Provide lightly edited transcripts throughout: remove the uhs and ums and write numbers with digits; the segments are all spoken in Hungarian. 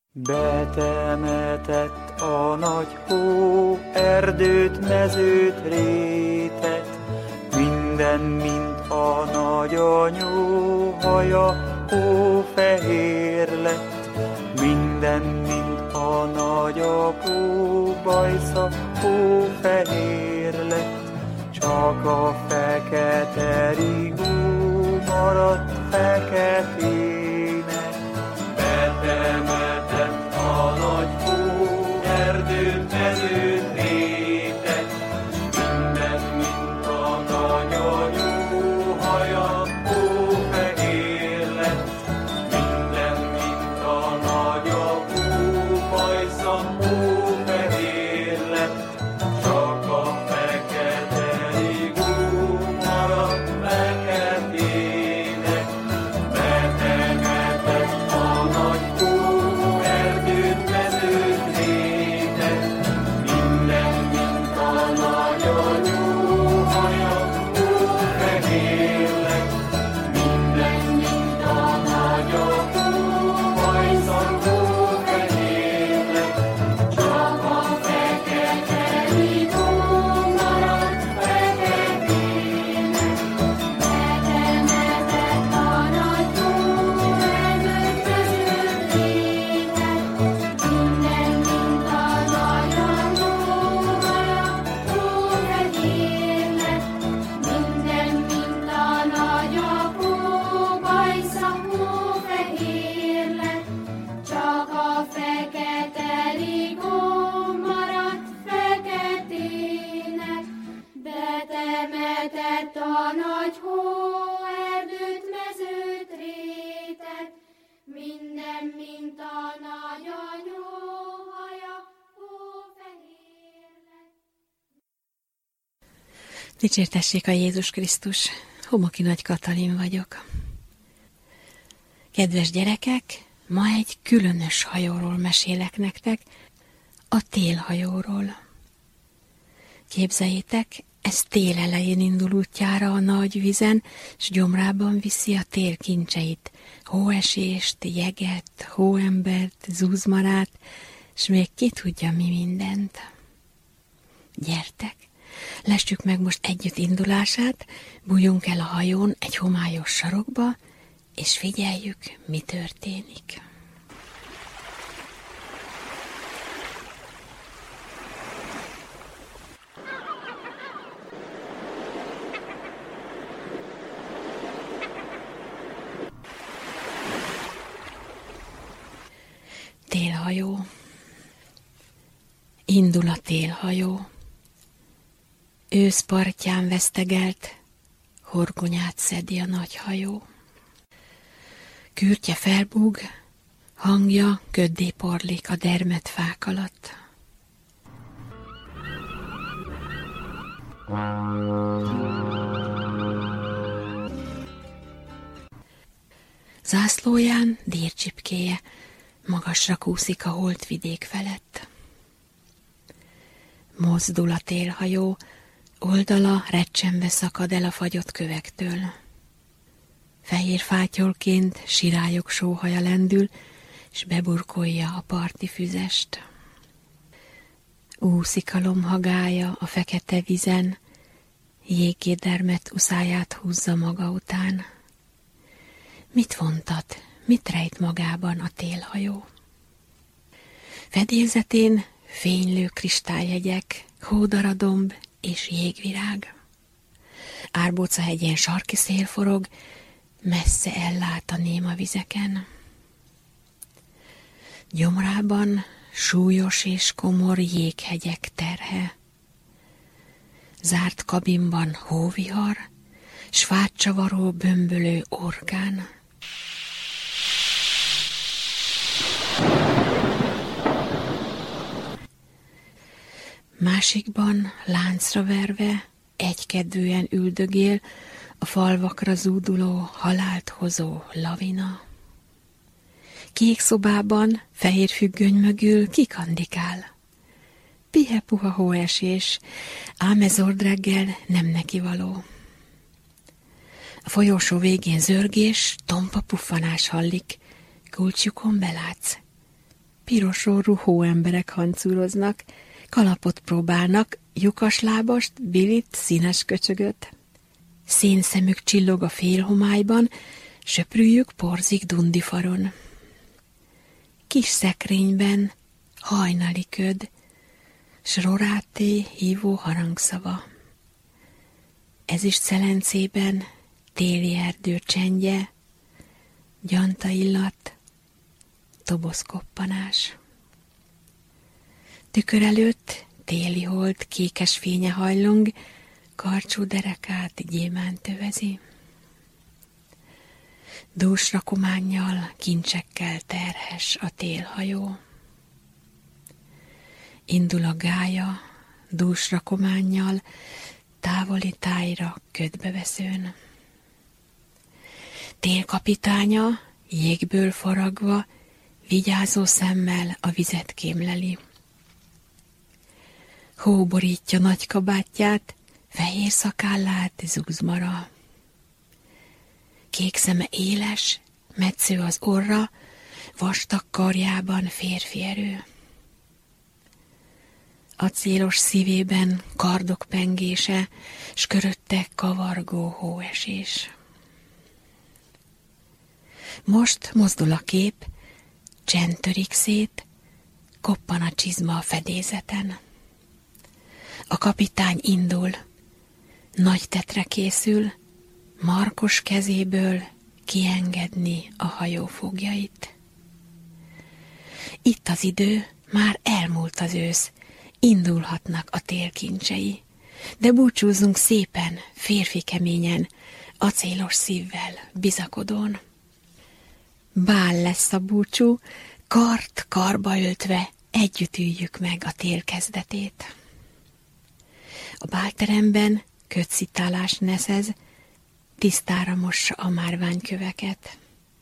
Betemetett a nagy hó, erdőt, mezőt, rétet, minden, mint a nagyanyó haja, hófehér lett. Minden, mint a nagyapó bajsza, hófehér lett. Csak a fekete rigó maradt feketének. Betemetett a nagy hó, erdőt, mezőt, rétet, minden, mint a nagyanyó haja, hófehér lett. Minden, mint a nagyapó bajsza, hófehér lett. Csak a fekete rigó maradt feketének. Betemetett a nagy hó, erdőt, mezőt, rétet, minden, mint a nagyanyó haja, hófehér lett. Minden, mint a nagyapó bajsza, hófehér lett. Csak a fekete rigó maradt feketének. Betemetett a nagy hó, erdőt, mezőt, rétet, minden, mint a nagyanyó haja, hófehér lett. Minden, mint a nagyapó bajsza, hófehér lett. Csak a fekete rigó maradt feketének. Betemetett a nagy hó, erdőt, mezőt, rétet, minden, mint a nagyanyó haja, hófehér lett. Dicsértessék a Jézus Krisztus! Homoki Nagy Katalin vagyok. Kedves gyerekek, ma egy különös hajóról mesélek nektek, a télhajóról. Képzeljétek, ez tél elején indul útjára a nagy vizen, s gyomrában viszi a tél kincseit, hóesést, jeget, hóembert, zúzmarát, s még ki tudja mi mindent. Gyertek, lessük meg most együtt indulását, bújjunk el a hajón egy homályos sarokba, és figyeljük, mi történik. Télhajó. Indul a télhajó. Ősz partján vesztegelt, horgonyát szedi a nagy hajó. Kürtje felbúg, hangja köddé porlik a dermedt fák alatt. Zászlóján dírcsipkéje magasra kúszik a holdvidék felett. Mozdul a télhajó, oldala recsenve szakad el a fagyott kövektől. Fehér fátyolként sirályok sóhaja lendül, s beburkolja a parti füzest. Úszik a lomhagája a fekete vizen, jéggé dermedt uszáját húzza maga után. Mit vontat, mit rejt magában a télhajó? Fedélzetén fénylő kristályhegyek, hódaradomb és jégvirág. Árbóca hegyén sarki szél forog, messze ellát a néma vizeken. Gyomrában súlyos és komor jéghegyek terhe. Zárt kabinban hóvihar, s fátcsavaró bömbölő orkán. Másikban láncra verve egykedvűen üldögél a falvakra zúduló, halált hozó lavina. Kék szobában, fehér függöny mögül kikandikál. Pihe-puha hóesés, ám ez ordreggel nem neki való. A folyósó végén zörgés, tompa puffanás hallik, kulcsjukon belátsz. pirosorú hóemberek hancúroznak, kalapot próbálnak, lyukaslábast, bilit, színes köcsögöt. Szénszemük csillog a félhomályban, söprűjük porzik dundifaron. Kis szekrényben hajnali köd, s roráté hívó harangszava. Ezüst szelencében téli erdő csendje, gyanta illat, toboszkoppanás. Tükör előtt téli hold kékes fénye hajlong, karcsú derekát gyémánt övezi. Dús rakománnyal, kincsekkel terhes a télhajó. Indul a gálya, dús rakománnyal, távoli tájra ködbeveszőn. Télkapitánya, jégből faragva, vigyázó szemmel a vizet kémleli. Hó borítja nagy kabátját, fehér szakállát zuzmara. Kék szeme éles, metsző az orra, vastag karjában férfi erő. Acélos szívében kardok pengése, s körötte kavargó hóesés. Most mozdul a kép, csend törik szét, koppan a csizma a fedélzeten. A kapitány indul, nagy tetre készül, markos kezéből kiengedni a hajó fogjait. Itt az idő, már elmúlt az ősz, indulhatnak a tél kincsei, de búcsúzzunk szépen, férfi keményen, acélos szívvel, bizakodón. Bál lesz a búcsú, kart karba öltve, együtt üljük meg a tél kezdetét. A bálteremben kötszitálás neszez, tisztára mossa a márványköveket.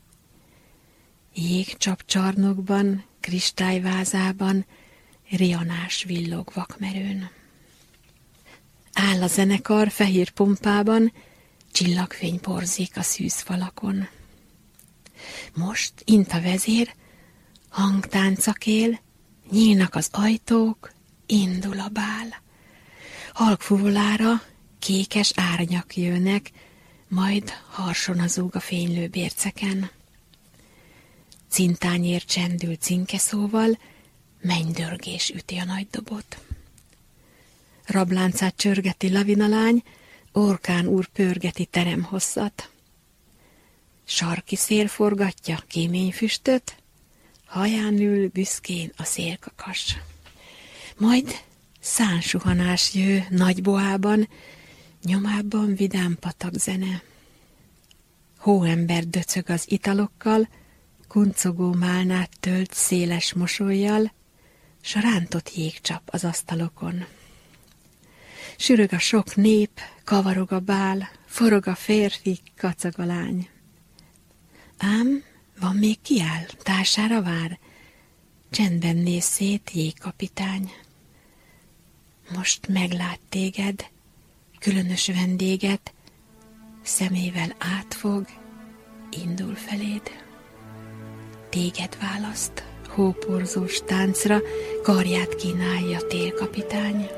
Jégcsapcsarnokban, kristályvázában, rianás villog vakmerőn. Áll a zenekar fehér pompában, csillagfény porzik a szűzfalakon. Most int a vezér, hangtáncak él, nyílnak az ajtók, indul a bál. Halk fuvolára kékes árnyak jönnek, majd harson zúg a fénylő bérceken. Cintányér csendül cinkeszóval, mennydörgés üti a nagy dobot. Rabláncát csörgeti lavinalány, orkán úr pörgeti teremhosszat. Sarki szél forgatja kémény füstöt, haján ül büszkén a szélkakas. Majd szánsuhanás jő nagy boában, nyomában vidám patak zene. Hóember döcög az italokkal, kuncogó málnát tölt széles mosollyal, s a rántott jégcsap az asztalokon. Sürög a sok nép, kavarog a bál, forog a férfi, kacag a lány. Ám van még kiáll, társára vár, csendben néz szét jégkapitány. Most meglát téged, különös vendéget, szemével átfog, indul feléd. Téged választ, hóporzós táncra, karját kínálja télkapitány.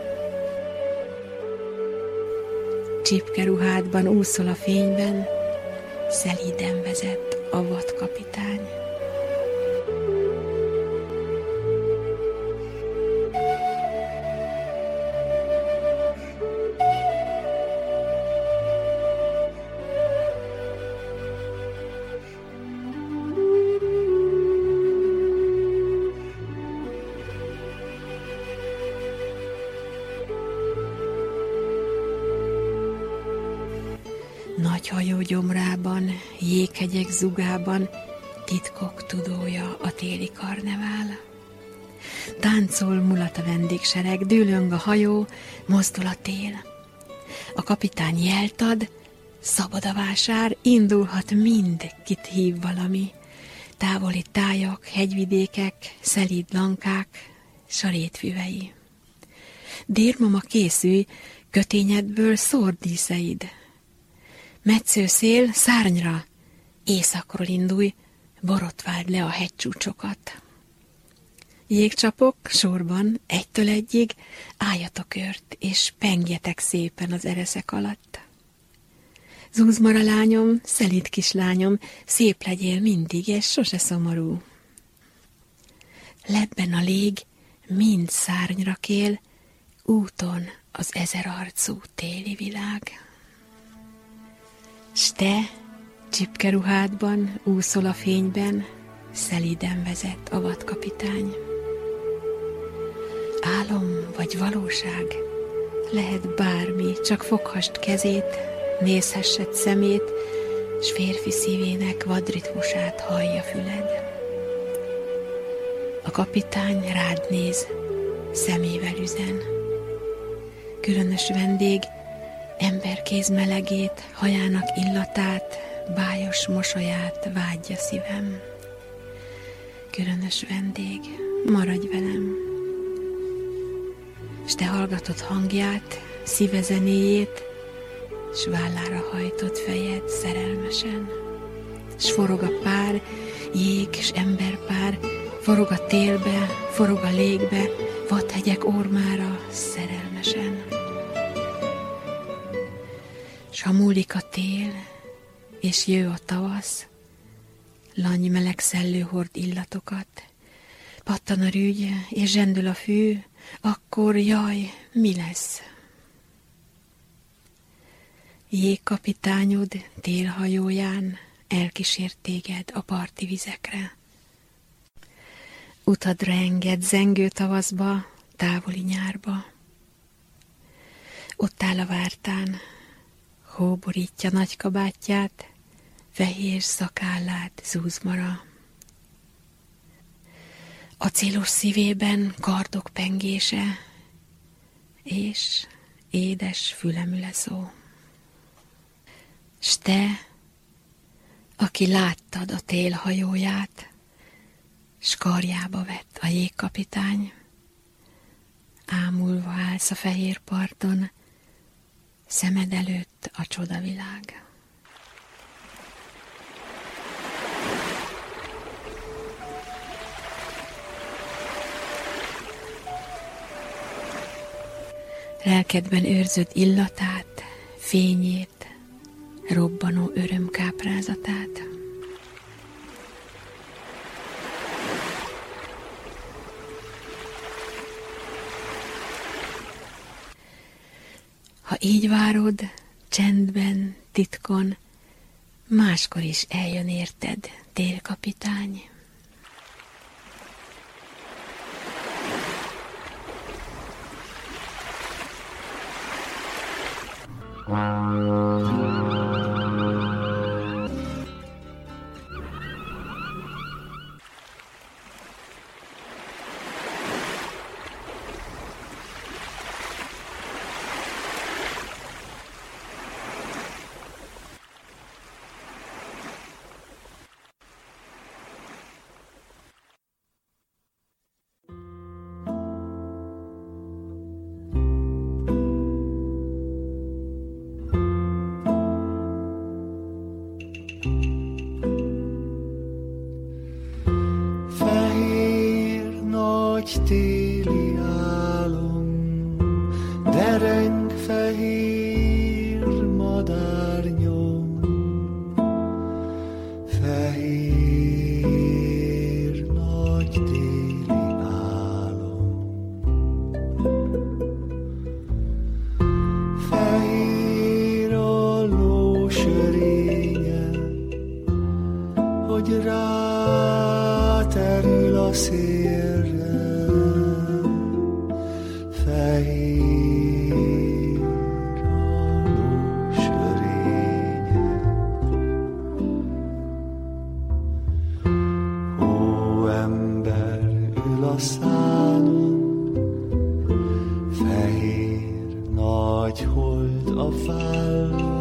Csipkeruhádban úszol a fényben, szelíden vezet a vadkapitány. Nagy hajó gyomrában, jéghegyek zugában, titkok tudója a téli karnevál. Táncol, mulat a vendégsereg, dűlöng a hajó, mozdul a tél. A kapitány jelt ad, szabad a vásár, indulhat mind, kit hív valami. Távoli tájak, hegyvidékek, szelíd lankák, sarétfüvei. Dérmama készülj, kötényedből szórd díszeid. Metsző szél, szárnyra, északról indulj, borotváld le a hegycsúcsokat. Jégcsapok sorban, egytől egyig, álljatok ört, és pengjetek szépen az ereszek alatt. Zúzmara lányom, szelíd kislányom, szép legyél mindig, és sose szomorú. Lebben a lég, mind szárnyra kél, úton az ezerarcú téli világ. S te, csipkeruhádban, úszol a fényben, szelíden vezet a vadkapitány. Álom vagy valóság, lehet bármi, csak foghast kezét, nézhessed szemét, s férfi szívének vadritmusát hallja füled. A kapitány rád néz, szemével üzen. Különös vendég, emberkéz melegét, hajának illatát, bájos mosolyát vágyja szívem. Különös vendég, maradj velem. S te hallgatod hangját, szíve zenéjét, s vállára hajtott fejed szerelmesen. S forog a pár, jég s emberpár, forog a télbe, forog a légbe, vadhegyek ormára szerelmesen. S ha múlik a tél, és jő a tavasz, lanny meleg szellő hord illatokat, pattan a rügy, és zsendül a fű, akkor jaj, mi lesz? Jégkapitányod télhajóján elkísért téged a parti vizekre. Utadra enged zengő tavaszba, távoli nyárba. Ott áll a vártán, hó borítja nagy kabátját, fehér szakállát zúzmara. Acélos szívében kardok pengése, és édes fülemüle szó. S te, aki láttad a télhajóját, s karjába vett a jégkapitány, ámulva állsz a fehér parton, szemed előtt a csodavilág. Lelkedben őrzöd illatát, fényét, robbanó örömkáprázatát. Ha így várod, csendben, titkon, máskor is eljön érted, télkapitány. Téli álom, dereng fehér madárnyom, fehér nagy téli álom, fehér a lósörénye, hogy ráterül a szélre. Fehér a lósörénye, hóember ül a szálon, fehér nagy hold a vállon.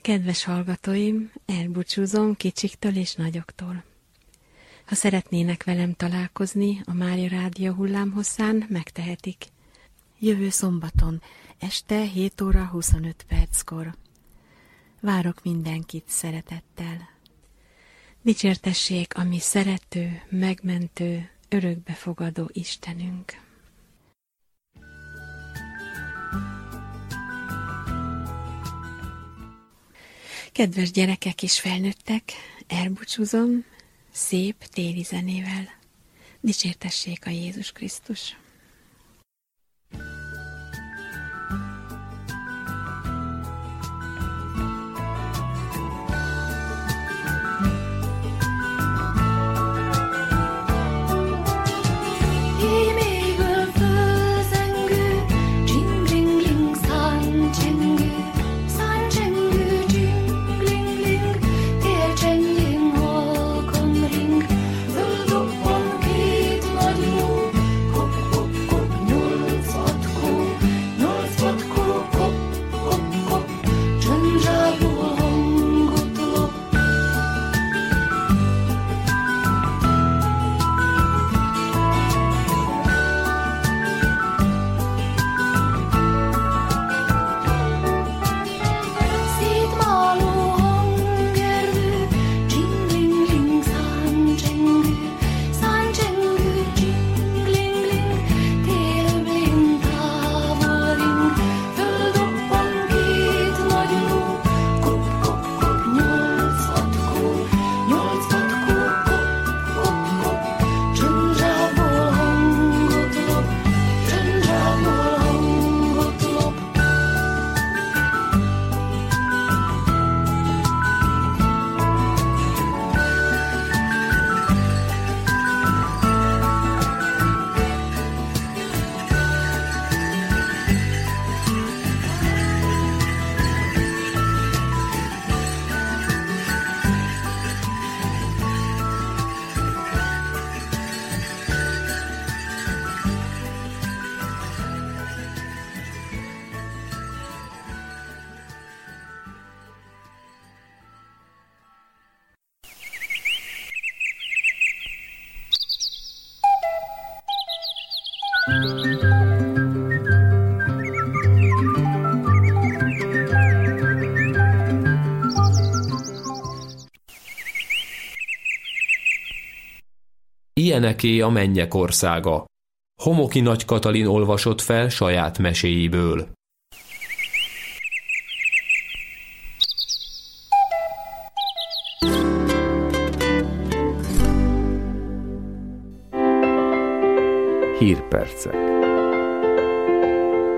Kedves hallgatóim, elbúcsúzom kicsiktől és nagyoktól. Ha szeretnének velem találkozni a Mária Rádió hullámhosszán, megtehetik. Jövő szombaton, este 7 óra 25 perckor. Várok mindenkit szeretettel. Dicsértessék a mi szerető, megmentő, örökbefogadó Istenünk. Kedves gyerekek és felnőttek, elbúcsúzom szép téli zenével. Dicsértessék a Jézus Krisztus! Ilyeneké a mennyek országa. Homoki Nagy Katalin olvasott fel saját meséiből. Hírpercek.